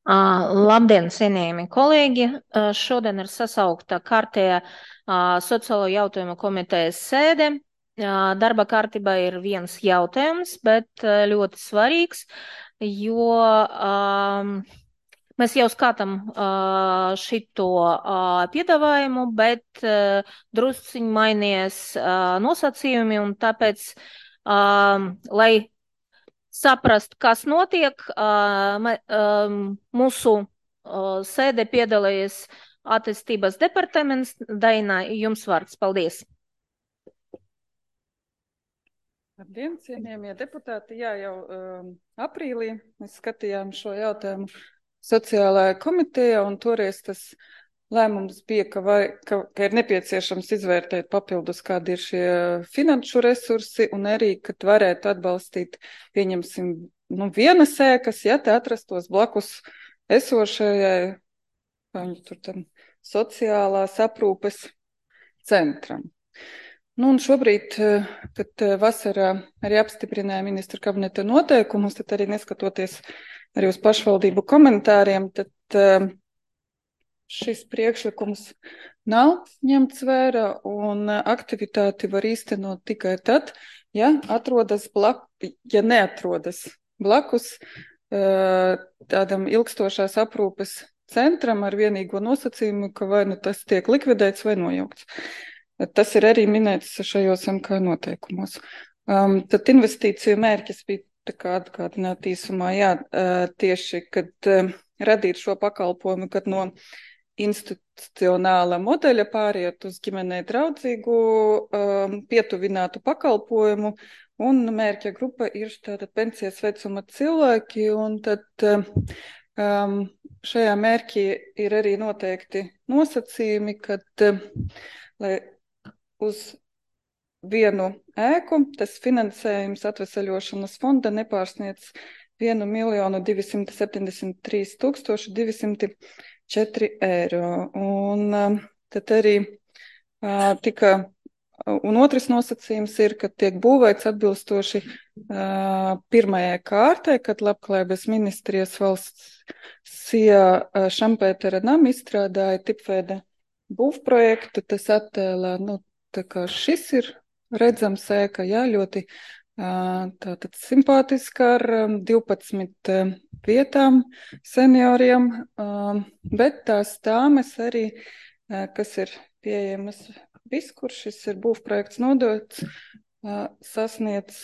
Labdien, cienījami kolēģi! Šodien ir sasaukta kārtējā sociālo jautājumu komitejas sēde. Darba kārtībā ir viens jautājums, bet ļoti svarīgs, jo mēs jau skatām šito piedāvājumu, bet drusciņ mainījies nosacījumi, un tāpēc, lai saprast, kas notiek. Mūsu sēde piedalījies attīstības departaments. Daina, jums vārds. Paldies. Labdien, cienījamie deputāti. Jā, jau aprīlī mēs skatījām šo jautājumu sociālajā komitejā, un toreiz tas lēmums bija, ka ir nepieciešams izvērtēt papildus, kādi ir šie finanšu resursi, un arī, kad varētu atbalstīt, pieņemsim, vienas ēkas, ja te atrastos blakus esošajai, sociālās aprūpes centram. Un šobrīd, kad vasarā arī apstiprināja ministra kabineta noteikumus, tad arī neskatoties arī uz pašvaldību komentāriem, tad šis priekšlikums nav ņemts vērā, un aktivitāti var īstenot tikai tad, ja neatrodas blakus tādam ilgstošās aprūpes centram ar vienīgo nosacījumu, ka vai nu tas tiek likvidēts vai nojaukts. Tas ir arī minēts šajos MK noteikumos. Tad investīciju mērķis bija tā kā atgādināt īsumā, tieši, kad radīt šo pakalpojumu, kad no institucionāla modeļa pāriet uz ģimenei draudzīgu pietuvinātu pakalpojumu, un mērķa grupa ir tātad pensijas vecuma cilvēki, un tad šajā mērķī ir arī noteikti nosacījumi, kad lai uz vienu ēku tas finansējums atvesaļošanas fonda nepārsniedz 1 273 eiro. Un tad arī tika, un otrs nosacījums ir, ka tiek būvēts atbilstoši pirmajai kārtai, kad Labklājības ministrijas valsts SIA Šampētera nama izstrādāja tipveida būvprojektu, tas attēlā, tā kā šis ir redzams ēka, ļoti tātad simpātiska ar 12 vietām senioriem, bet tās tāmes arī, kas ir pieejamas viskur, šis ir būvprojekts nodots, sasniedz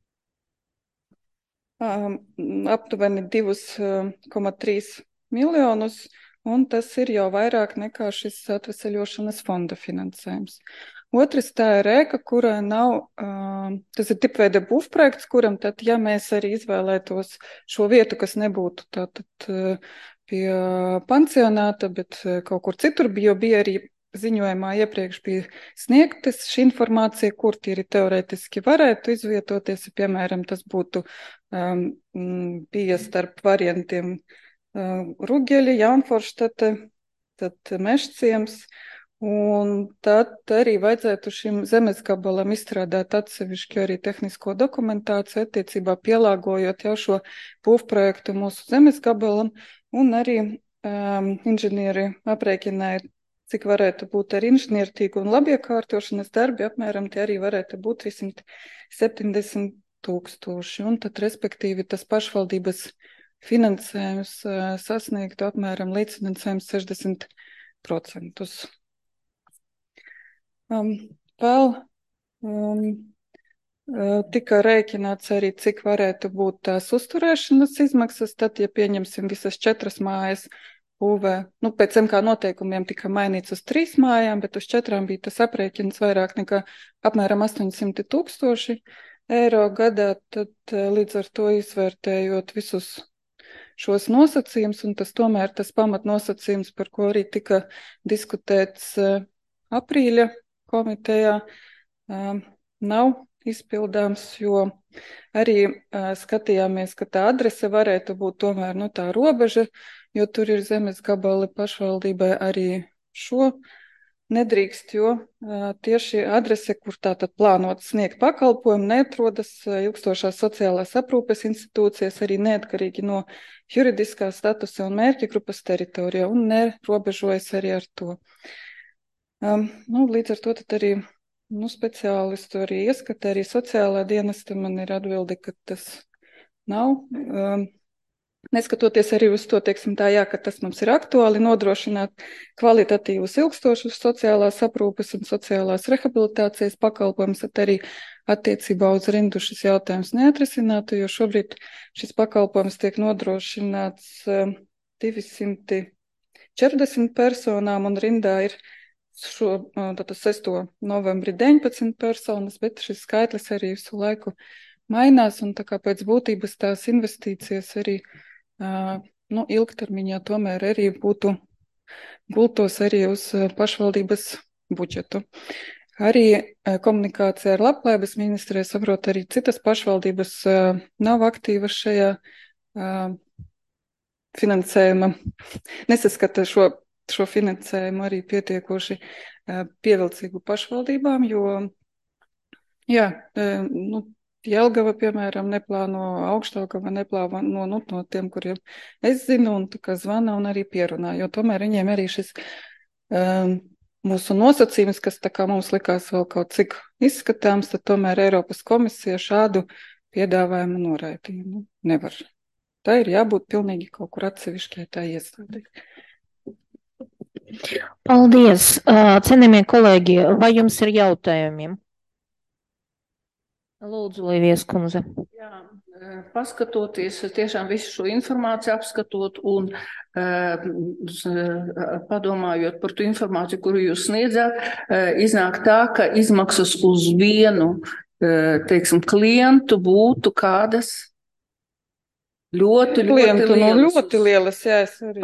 aptuveni 2,3 miljonus, un tas ir jau vairāk nekā šis atvesaļošanas fonda finansējums. Otrs, tā ir ēka, kurai nav, tas ir tipveida būvprojekts, kuram tad, ja mēs arī izvēlētos šo vietu, kas nebūtu tātad pie pansionāta, bet kaut kur citur, jo bija arī ziņojumā iepriekš bija sniegtas šī informācija, kur tīri teorētiski varētu izvietoties, ja, piemēram, tas būtu bija starp variantiem Rugeļi, Jaunforštate, tad Mežciems, un tad arī vajadzētu šim zemes gabalam izstrādāt atsevišķi arī tehnisko dokumentāciju attiecībā pielāgojot jau šo būvprojektu mūsu zemes gabalam, un arī inženieri aprēķināja, cik varētu būt ar inženiertīgu un labiekārtošanas darbi, apmēram tie arī varētu būt 370 000, un tad, respektīvi, tas pašvaldības finansējums sasniegtu apmēram līdzfinansējums 60%. Vēl tika rēķināts arī, cik varētu būt tās uzturēšanas izmaksas, tad, ja pieņemsim visas 4 mājas būvē, pēc MK noteikumiem tika mainīts uz 3 mājām, bet uz 4 bija tas aprēķins vairāk nekā apmēram 800 000 eiro gadā, tad līdz ar to izvērtējot visus šos nosacījumus, un tas tomēr tas pamatnosacījums, par ko arī tika diskutēts aprīļa komitejā, nav izpildāms, jo arī skatījāmies, ka tā adrese varētu būt tomēr tā robeža, jo tur ir zemes gabali pašvaldībai arī šo nedrīkst, jo tieši adrese, kur tātad plānot sniegt pakalpojumu, neatrodas ilgstošās sociālās aprūpes institūcijas, arī neatkarīgi no juridiskā statusa un mērķa grupas teritorijā un nerobežojas arī ar to. Līdz ar to tad arī speciālistu arī ieskata, arī sociālā dienesta man ir atbildi, ka tas nav. Neskatoties arī uz to, teiksim tā, jā, ka tas mums ir aktuāli nodrošināt kvalitatīvus, ilgstošus sociālās aprūpes un sociālās rehabilitācijas pakalpojumus, tad arī attiecībā uz rindu šis jautājums neatrisinātu, jo šobrīd šis pakalpojums tiek nodrošināts 240 personām un rindā ir 6. novembri 19 personas, bet šis skaitlis arī visu laiku mainās un tā kā pēc būtības tās investīcijas arī ilgtermiņā tomēr arī būtu gultos arī uz pašvaldības budžetu. Arī komunikācija ar Labklājības ministriju, saprot, arī citas pašvaldības nav aktīvas šajā finansējuma, nesaskata šo finansējumu arī pietiekoši pievilcīgu pašvaldībām, jo, jā, Jelgava, piemēram, neplāno, Augšdaugava neplāno no tiem, kuriem es zinu, un tā kā zvana un arī pierunā, jo tomēr viņiem arī šis mūsu nosacījums, kas tā kā mums likās vēl kaut cik izskatāms, tad tomēr Eiropas komisija šādu piedāvājumu noraidīja. Nevar. Tā ir jābūt pilnīgi kaut kur atsevišķai tā iestādē. Paldies. Cienījamie kolēģi, vai jums ir jautājumi? Lūdzu, Līvijas kundze. Jā, paskatoties, tiešām visu šo informāciju apskatot un padomājot par to informāciju, kuru jūs sniedzāt, iznāk tā, ka izmaksas uz vienu, teiksim, klientu būtu kādas ļoti lielas, jā, es arī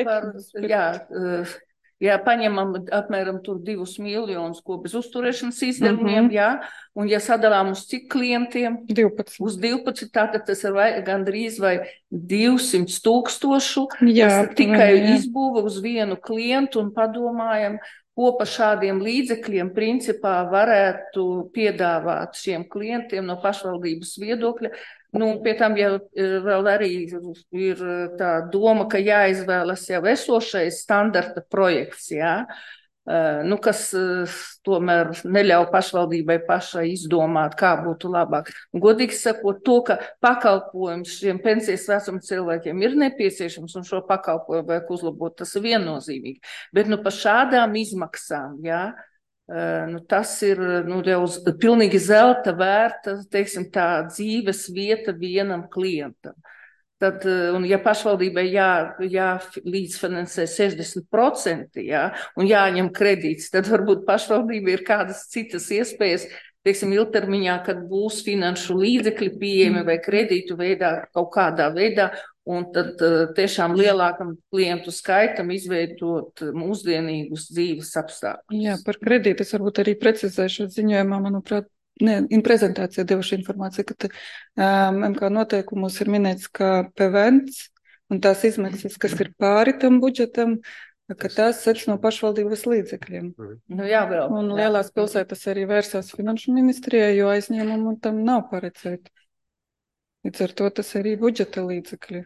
ja paņemam apmēram tur 2 miljonus, ko bez uzturēšanas izdevumiem, jā, un ja sadalām uz cik klientiem? 12. Uz 12, tātad tas ir gandrīz vai 200 000, tikai izbūva uz vienu klientu un padomājam, ko pa šādiem līdzekļiem principā varētu piedāvāt šiem klientiem no pašvaldības viedokļa. Pie tam jau vēl arī ir tā doma, ka jāizvēlas jau esošais standarta projekts, jā, kas tomēr neļauj pašvaldībai pašai izdomāt, kā būtu labāk. Godīgi sakot, to, ka pakalpojums šiem pensijas vecuma cilvēkiem ir nepieciešams un šo pakalpojumu vajag uzlabot, tas ir viennozīmīgi. Bet pa šādām izmaksām, jā, tas ir jau pilnīgi zelta vērta, teiksim, tā dzīves vieta vienam klientam. Tad, un ja pašvaldībai līdzfinansē 60%, jā, un jāņem kredīts, tad varbūt pašvaldībai ir kādas citas iespējas, teiksim, ilgtermiņā, kad būs finanšu līdzekļi pieejami vai kredītu veidā, kaut kādā veidā, un tad tiešām lielākam klientu skaitam izveidot mūsdienīgus dzīves apstākļus. Jā, par kredītu es varbūt arī precizēšu ziņojumā, manuprāt, prezentācijā devuši informāciju, ka MK noteikumos ir minēts, ka PVNs un tās izmaksas, kas ir pāri tam budžetam, ka tās sec no pašvaldības līdzekļiem. Un lielās pilsētas arī vērsās finanšu ministrijai, jo aizņēmumu tam nav paredzēti. Līdz ar to tas arī budžeta līdzekļi.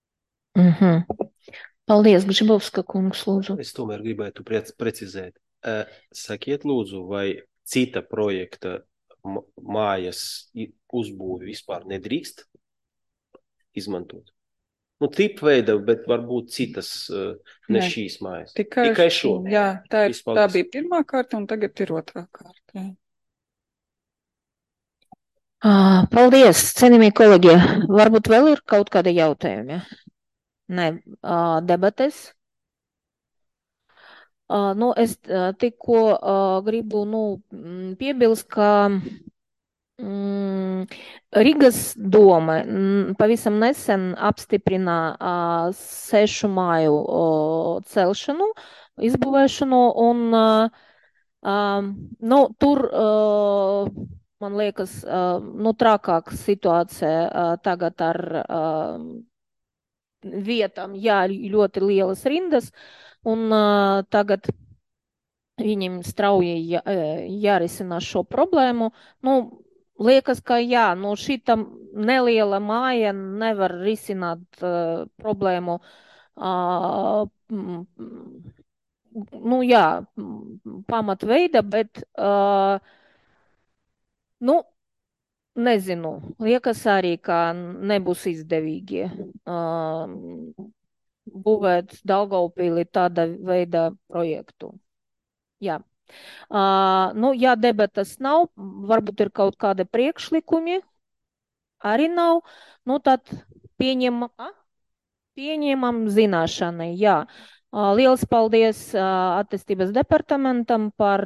Paldies, Gžibovska kungs, lūdzu. Es tomēr gribētu precizēt. Sakiet, lūdzu, vai cita projekta mājas uzbūvi vispār nedrīkst izmantot? Tipveida, bet varbūt citas, ne šīs mājas. Tikai šo. Jā, tā bija pirmā kārta un tagad ir otrā kārta. Jā. Paldies, cienījamie kolēģi. Varbūt vēl ir kaut kādi jautājumi? Nē, debates. Es tikko gribu piebilst, ka Rīgas doma pavisam nesen apstiprina 6 māju celšanu, izbūvēšanu, un tur, man liekas, trākāka situācija tagad ar vietām, jā, ļoti lielas rindas, un tagad viņiem strauji jārisina šo problēmu. Nu, liekas, ka jā, nu šita neliela māja nevar risināt problēmu. Nu jā, pamatveida, bet, nu, nezinu, liekas arī, ka nebūs izdevīgi būvēt Daugavpilī tāda veida projektu. Jā. Nu, ja debatas nav, varbūt ir kaut kādi priekšlikumi, arī nav, nu tad pieņemam zināšanai, jā. Liels paldies attīstības departamentam par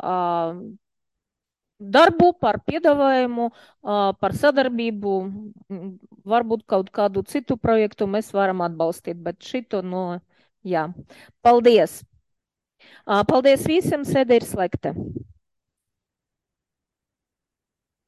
darbu, par piedāvājumu, par sadarbību. Varbūt kaut kādu citu projektu mēs varam atbalstīt, bet šito, nu, jā. Paldies! Paldies visiem, sēde ir slēgta.